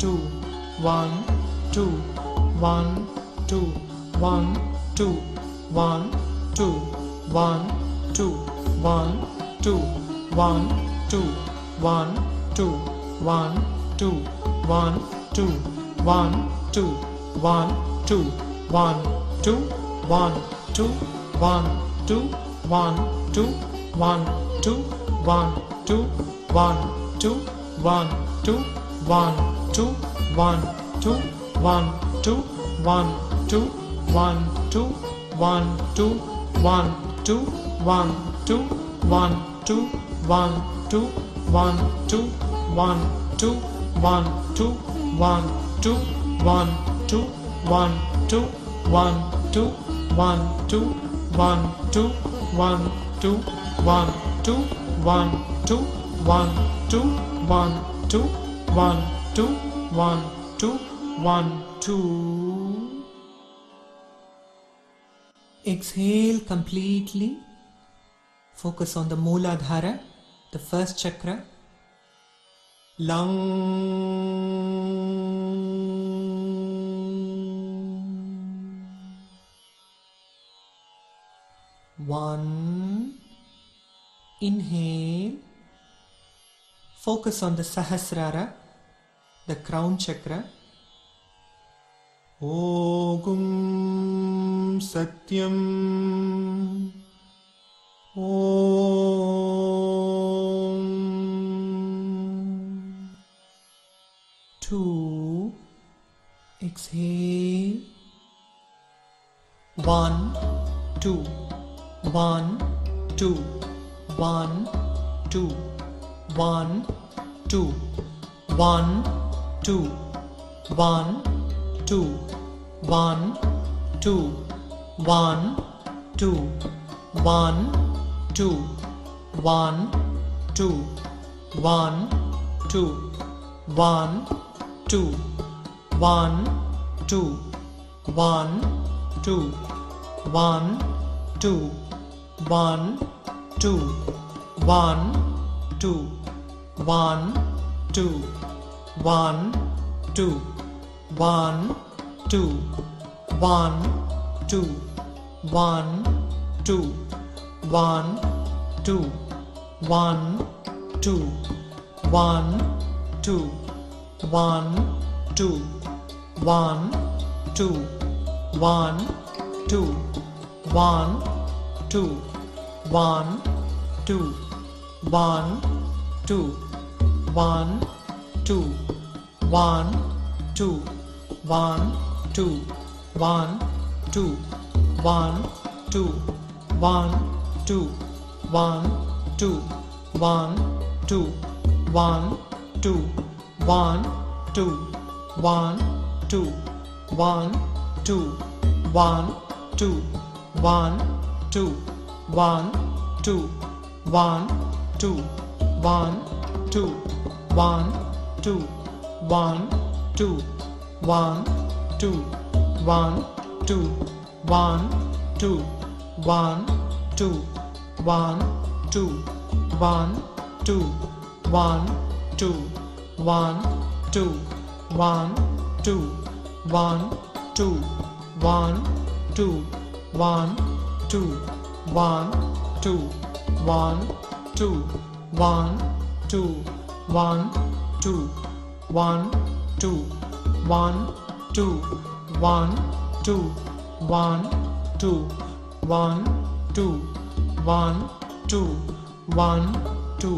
2 1 2 1 2 1 2 1 2 1 2 1 2 1 2 1 2 1 2 1 2 1 2 1 2 1 2 1 2 1 2 1 2 1 2 1 2 1 2 1 2 1 2 1 2 1 2 1 2 1 2 1 2 1 2 1 2 1 2 1 2 1 2 1 2 1 2 1 2 1 2 1 2 1 2 1 2 1 2 1 2 1 2 1 2 1 2 1 2 1 2 1 2 1 2. Exhale completely. Focus on the Mooladhara, the first chakra. Lung. One. Inhale. Focus on the Sahasrara, the crown chakra. Ogum Satyam. Om. 2. Exhale. 1 2 1 2 1 2 1 2 1 2 1 2 1 2 1 2 1 2 1 2 1 2 1 2 1 2 1 2 1 2 1 2 1 2 1 2 1 2 1 2 1 2 1 2 1 2 1 2 1 2 1 2 1 2 1 2 1 2 1 2 1 2 1 2 1 2 1 2 1 2 1 2 1 2 1 2 1 2 1 2 1 2 1 2 1 2 1 2 1 2 1 2 1 2 1 2 1 2 1 2 1 2 1 2 1 2 1 2 1 2 1 2 1 2 1 2 1 2 1 2 1 2 1 2 1 2 1 2 1 2 1 2 1 2 1 2 1 2 1 2 1 2 1 2 1 2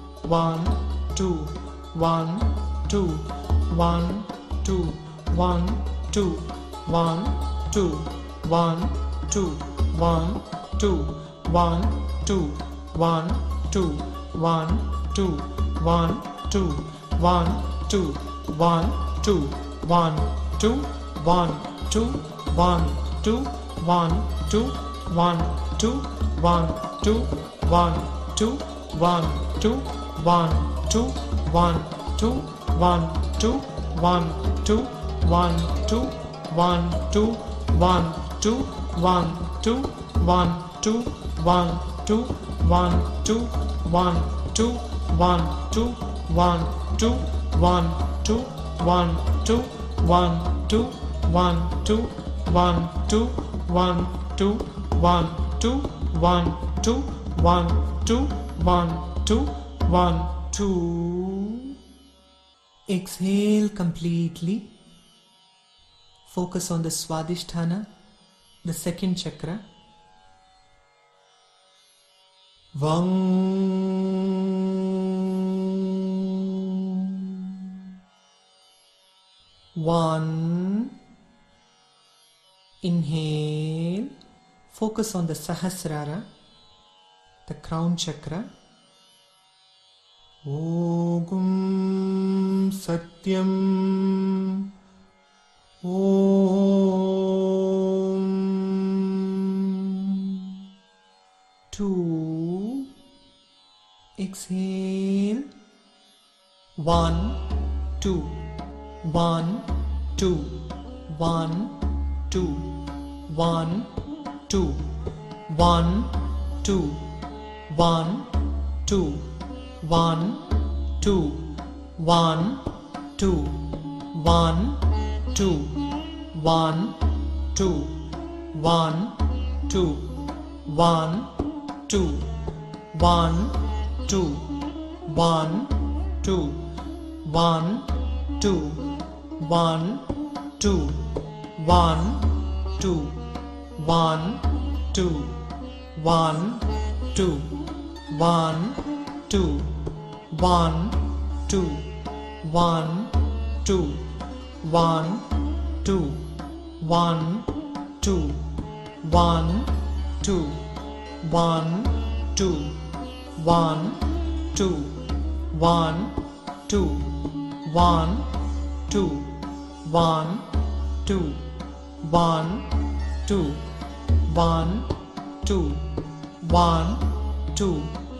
1 2 1 2 1 2 1 2 1 2 1 2 1 2 1 2 1 2 1 2 1 2 1 2 1 2 1 2 1 2 1 2 1 2 1 2 1 2 1 2 1 2 1 2 1 2 1 2 1 2 1 2 1 2 1 2 1 2 1 2 1 2 1 2 1 2 1 2 1 2 1 2 1 2 1 2 1 2 1 2 1 2 1 2 1 2 1 2 1 2 1 2. Exhale completely. Focus on the Swadhisthana, the second chakra. Vang. 1. Inhale. Focus on the Sahasrara, the crown chakra. Ogum Satyam. Om. 2. Exhale. 1 2 1 2 1 2 1 2 1 2 1 2 1 2 1 2 1 2 1 2 1 2 1 2 1 2 1 2 1 2 1 2 1 2 1 2 1 2 1 2 1 2 1 2 1 2 1 2 1 2 1 2 1 2 1 2 1 2 1 2 1 2 1 2 1 2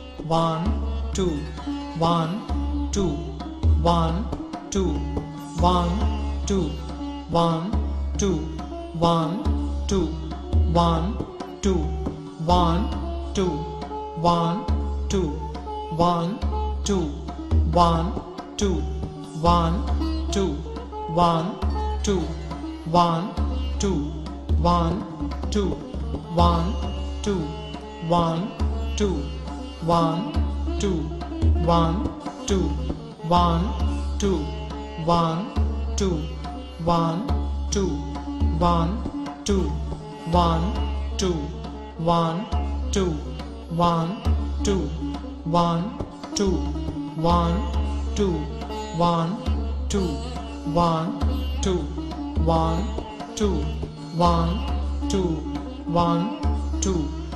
1 2 1 2 1 2 1 2 1 2 1 2 1 2 1 2 1 2 1 2 1 2 1 2 1 2 1 2 1 2 1 2 1 2 1 2 1 2 1 2 1 2 1 2 1 2 1 2 1 2 1 2 1 2 1 2 1 2 1 2 1 2 1 2 1 2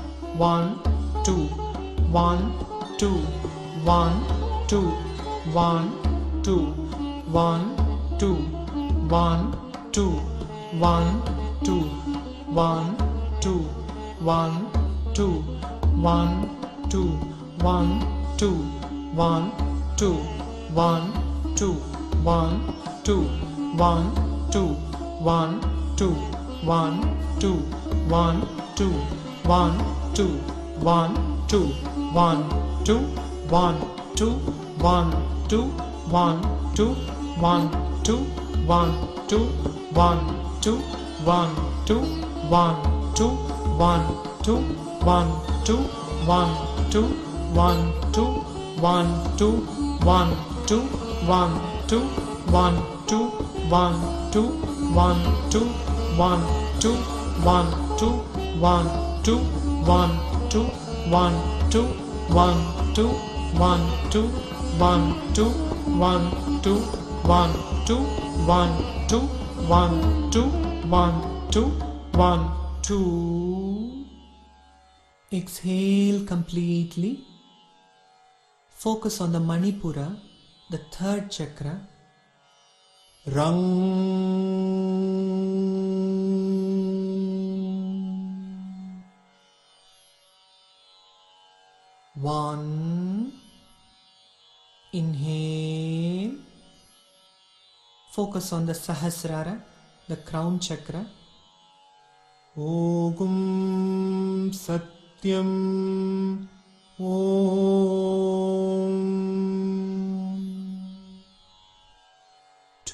1 2 1 2 1 2 1 2 1 2 1 2 1 2 1 2 1 2 1 2 1 2 1 2 1 2 1 2 1 2 1 2 1 2 1 2 1 2 1 2 1 2 1 2 1 2 1 2 1 2 1 2 1 2 1 2 1 2 1 2 1 2 1 2 1 2 1 2 1 2 1 2 1 2 1 2 1 2 1 2 1 2 1 2 1 2 1 2 1 2 1 2 1 2 1 2 1 2 1 2 1 2 1 2 1 2. Exhale completely. Focus on the Manipura, the third chakra. Rang. 1. Inhale. Focus on the Sahasrara, the crown chakra. Ogum Satyam. Om. 2.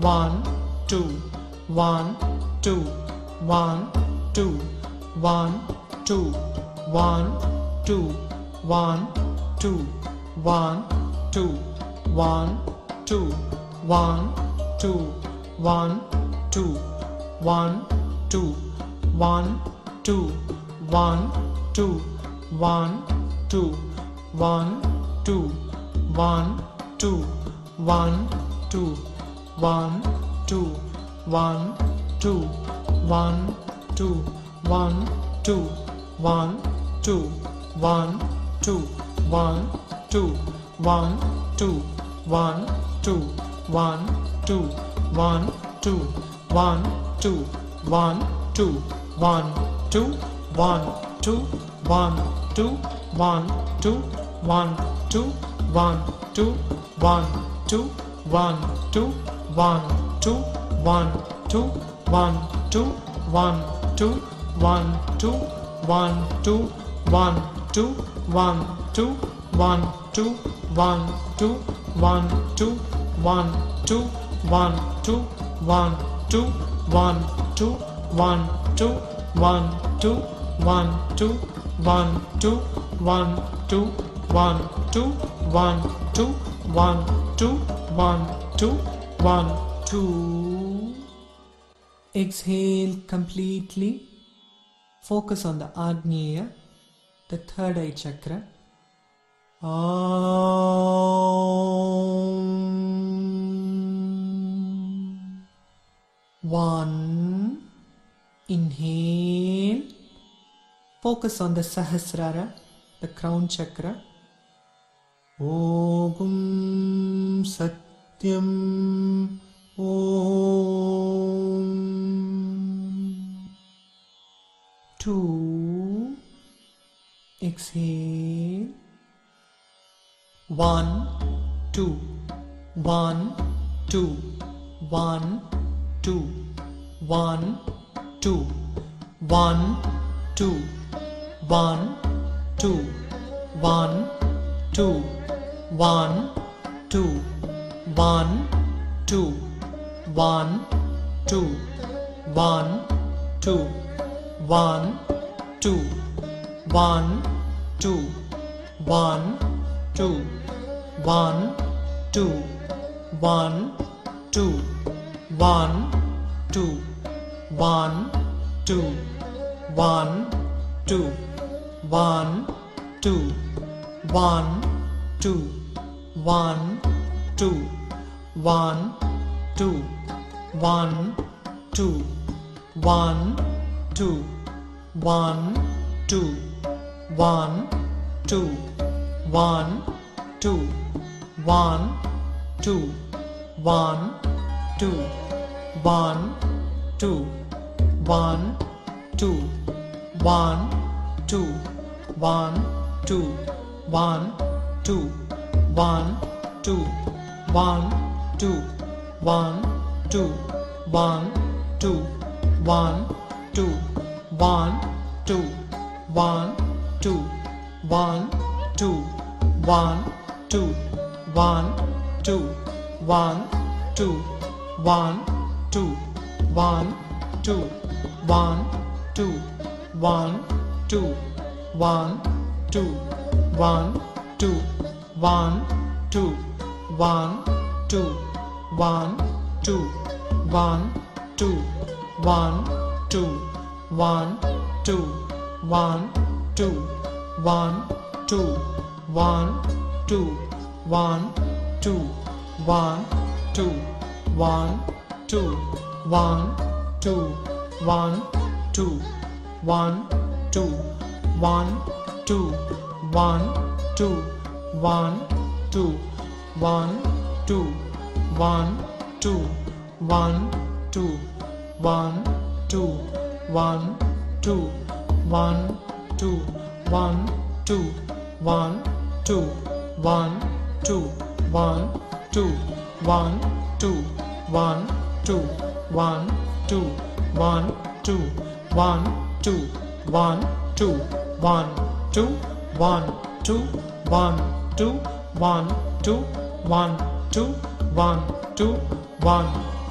1 2 1 2 1 2 1 2 1 2 1 2 1 2 1 2 1 2 1 2 1 2 1 2 1 2 1 2 1 2 1 2 1 2 1 2 1 2 1 2 1 2 1 2 1 2 1 2 1 2 1 2 1 2 1 2 1 2 1 2 1 2 1 2 1 2 1 2 1 2 1 2 1 2 1 2 1 2 1 2 1 2 1 2 1 2 1 2 1 2 1 2 1 2 1 2 1 2 1 2 1 2 1 2 1 2 1 2 1 2 1 2 1 2 1 2 1 2 1 2 1 2 1 2 1 2. Exhale completely. Focus on the Agneya, the third eye chakra. One. Inhale. Focus on the Sahasrara, the crown chakra. Om Satyam Om. 2. Exhale. 1 2 1 2 1 2 1 2 1 2 1 2 1 2 1 2 1 2 1 2 1 2 1 2 1 2 1 2 1 2 1 2 1 2 1 2 1 2 1 2 1 2 1 2 1 2 1 2 1 2 1 2 1 2 1 2 1 2 1 2 1 2 1 2 1 2 1 2 1 2 1 2 1 2 1 2 1 2 1 2 1 2 1 2 1 2 1 2 1 2 1 2 1 2 1 2 1 2 1 2 1 2 1 2 1 2 1 2 1 2 1 2 1 2 1 2 1 2 1 2 1 2 1 2 1 2 1 2 1 2 1 2 1 2 1 2 1 2 1 2 1 2 1 2 1 2 1 2 1 2 1 2 1 2 1 2 1 2 1 2 1 2 1 2 1 2 1 2 1 2 1 2 1 2 1 2 1 2 1 2 1 2 1 2 1